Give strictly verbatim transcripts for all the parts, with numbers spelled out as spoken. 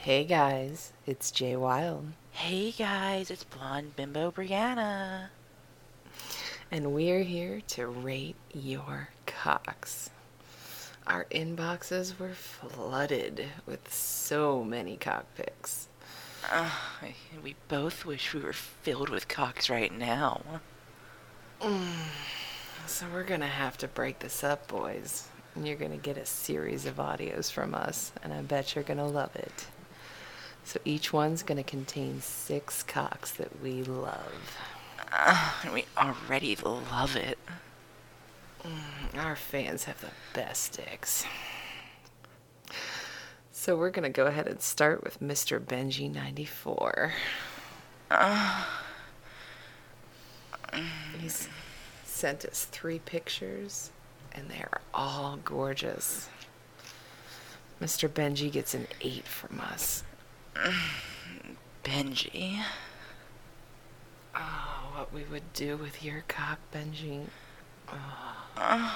Hey guys, it's Jay Wild. Hey guys, it's Blonde Bimbo Brianna. And we're here to rate your cocks. Our inboxes were flooded with so many cock pics. Uh, we both wish we were filled with cocks right now. Mm. So we're gonna have to break this up, boys. And you're gonna get a series of audios from us, and I bet you're gonna love it. So each one's gonna contain six cocks that we love. Uh, we already love it. Mm, our fans have the best dicks. So we're gonna go ahead and start with Mister Benji ninety-four. Uh, He's sent us three pictures, and they are all gorgeous. Mister Benji gets an eight from us. Benji. Oh, what we would do with your cock, Benji. Oh. Uh,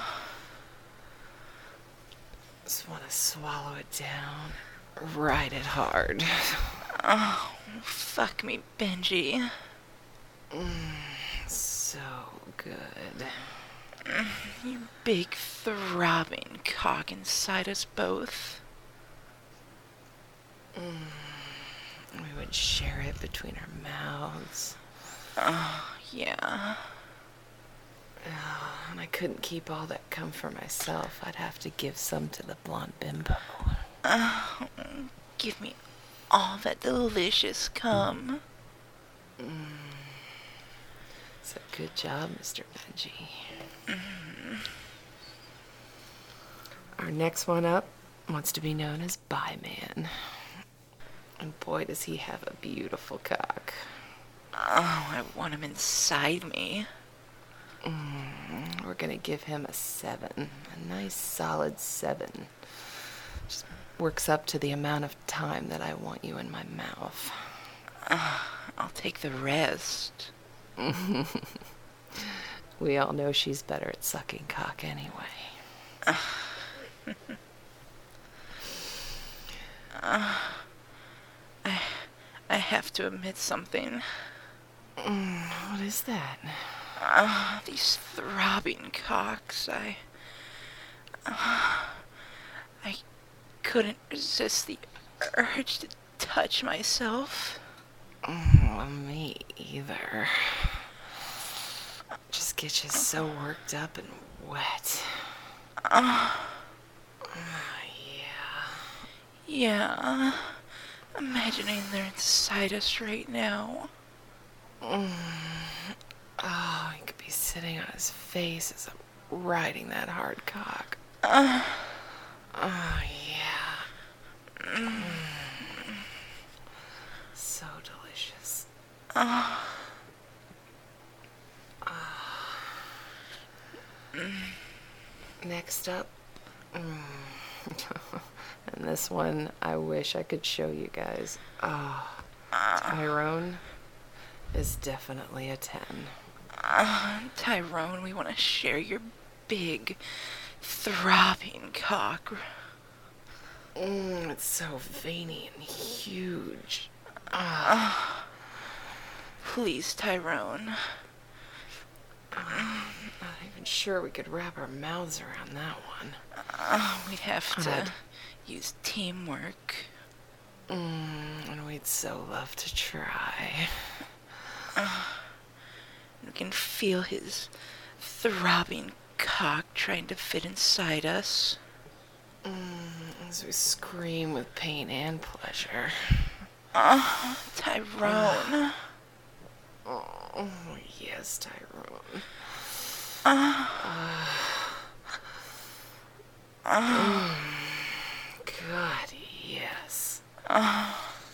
Just want to swallow it down, ride it hard. Oh, fuck me, Benji. Mm, so good. Your big throbbing cock inside us both. Mm, we would share it between our mouths. Oh, yeah. Oh, and I couldn't keep all that cum for myself. I'd have to give some to the blonde bimbo. Oh, give me all that delicious cum. Mm. So good job, Mister Benji. Mm-hmm. Our next one up wants to be known as Bye Man. And boy, does he have a beautiful cock. Oh, I want him inside me. Mm, we're gonna give him a seven. A nice solid seven. Just works up to the amount of time that I want you in my mouth. Uh, I'll take the rest. We all know she's better at sucking cock anyway. Uh, uh, I, I have to admit something. Mm, what is that? Uh, these throbbing cocks, I... Uh, I couldn't resist the urge to touch myself. Mm, me either. Just get you so worked up and wet. Uh, oh, yeah. Yeah. Imagining they're inside us right now. Mm. Oh, he could be sitting on his face as I'm riding that hard cock. Uh, oh, yeah. Mm. So delicious. Uh, uh. Mm. Next up. Mm. And this one, I wish I could show you guys. Oh, Tyrone is definitely a ten. Uh, Tyrone, we want to share your big, throbbing cock. Mm, it's so veiny and huge. Uh, please, Tyrone. Uh, not even sure we could wrap our mouths around that one. Uh, we'd have to I'd... use teamwork. Mm, and we'd so love to try. Uh, we can feel his throbbing cock trying to fit inside us. Mm, as we scream with pain and pleasure. Uh, Tyrone. Uh, oh, yes, Tyrone. Uh, uh, uh, mm, God, yes. Uh,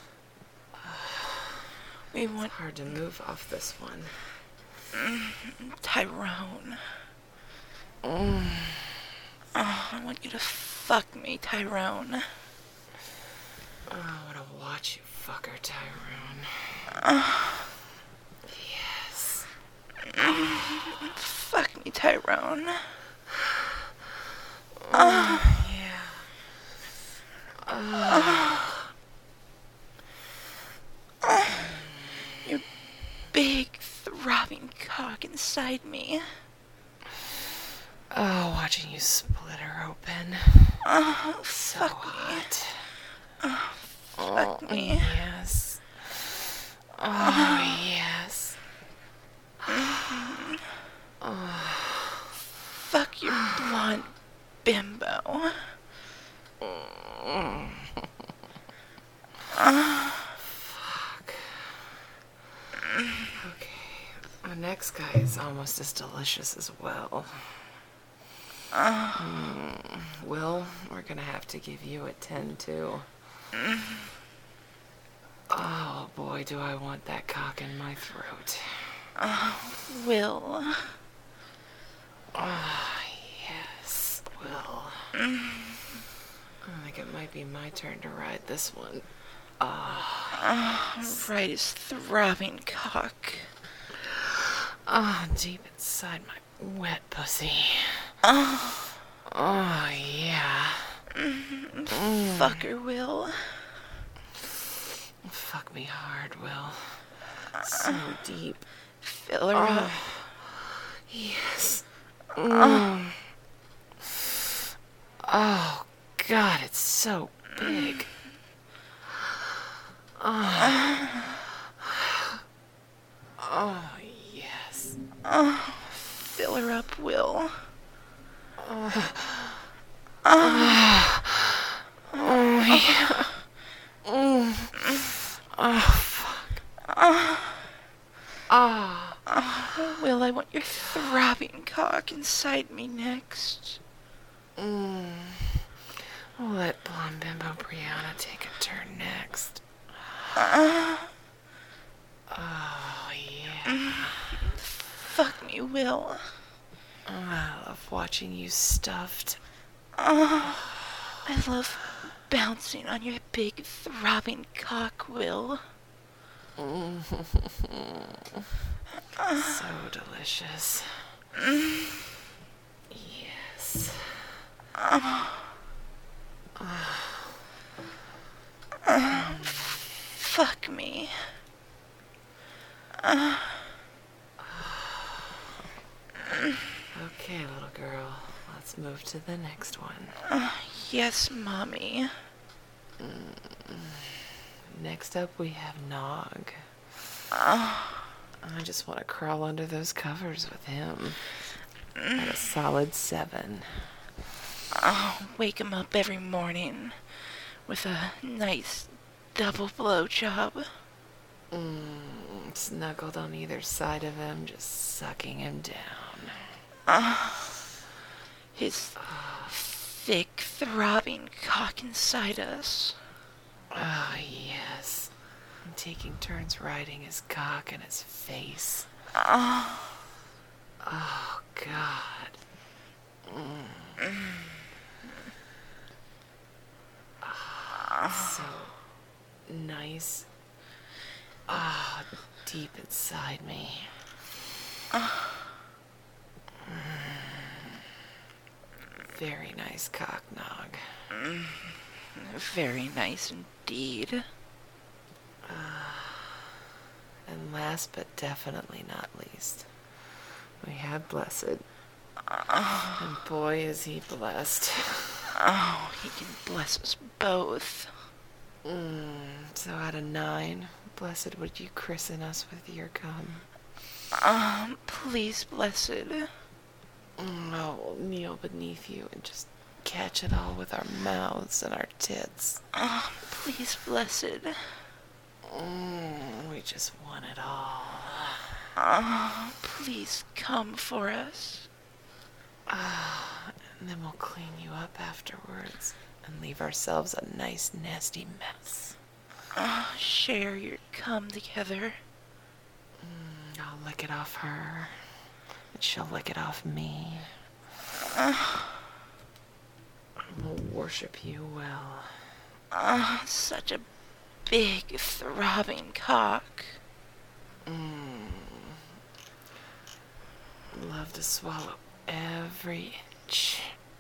we want... It's hard to move off this one. Mm, Tyrone. Mm. Oh, I want you to fuck me, Tyrone. Oh, I want to watch you fuck her, Tyrone. Uh, yes. Mm, fuck me, Tyrone. Uh, yeah. Uh, big, throbbing cock inside me. Oh, watching you split her open. Oh, So fuck hot. me. Oh, fuck Oh, me. yes. Oh, yes. Fuck your blonde bimbo. Fuck. Okay. The next guy is almost as delicious as Will. Mm, Will, we're gonna have to give you a ten too. Oh boy, do I want that cock in my throat. Will. Ah, yes, Will. I think it might be my turn to ride this one. Ah, Right his throbbing cock. ah, deep inside my wet pussy. Oh, Oh, yeah. fuck her, Will. Fuck me hard, Will. So deep. Fill her up. Yes. Mm. Oh, God, it's so big. Oh, oh yes. Fill her up, Will. Oh, yeah. Mm. Oh, fuck. Ah. Will, I want your throbbing cock inside me next. Mm. We'll let blonde bimbo Brianna take a turn next. Oh, yeah. Fuck me, Will. I love watching you stuffed. I love bouncing on your big throbbing cock, Will. So delicious. Yes. Fuck me. Okay, little girl. Let's move to the next one. Yes, Mommy. Next up, we have Nog. I just want to crawl under those covers with him. At a solid seven. I'll wake him up every morning with a nice double blowjob. Mm, snuggled on either side of him, just sucking him down. His thick, throbbing cock inside us. Oh, yes. I'm taking turns riding his cock and his face. Oh, Oh, God. Mm. Oh, so nice. Ah, oh, deep inside me. Mm. Very nice cock, Nog. very nice indeed. And last but definitely not least, we have Blessed. And boy, is he blessed. Oh, he can bless us both. Mm, so out of nine, Blessed, would you christen us with your cum? Um, please, Blessed. Mm, oh, we'll kneel beneath you and just catch it all with our mouths and our tits. Oh, please, Blessed. Mm, we just want it all. Oh, please come for us. Ah, and then we'll clean you up afterwards and leave ourselves a nice, nasty mess. Oh, share your cum together. Mm, I'll lick it off her, and she'll lick it off me. Oh, And we'll worship you well. oh, such a big, throbbing cock. Mm. Love to swallow every inch.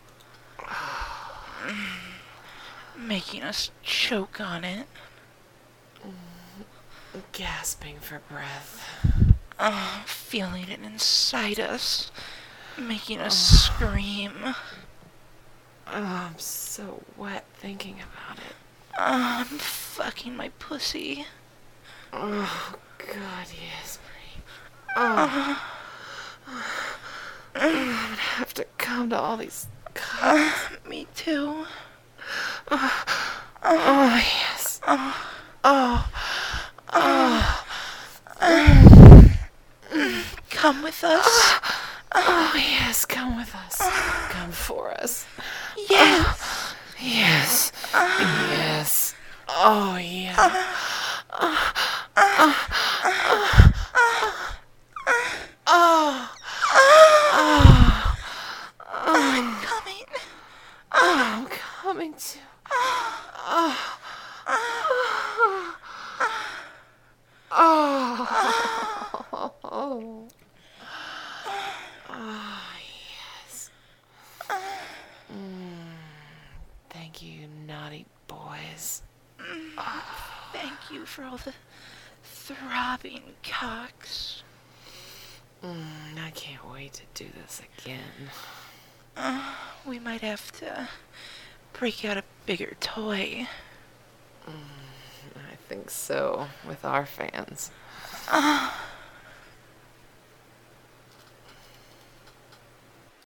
Making us choke on it. Gasping for breath. Oh, feeling it inside us, making us scream. Oh, I'm so wet thinking about it. Oh, I'm fucking my pussy. Oh, God, yes, Bree. Oh. I'm gonna have to come to all these cocks. Uh, me too. Oh, oh yes. Oh, oh, oh. Come with us. Oh, yes, come with us. Come for us. Yes. Oh, yes. Yes. Oh, yeah. Oh. Oh. Oh. Oh. I'm coming. Oh, I'm coming too. Oh. Oh. Oh. Oh, yes. Mm. Thank you, naughty boys. Thank you for all the throbbing cocks. Mm, I can't wait to do this again. Uh, we might have to break out a bigger toy. Mm, I think so, with our fans. Uh,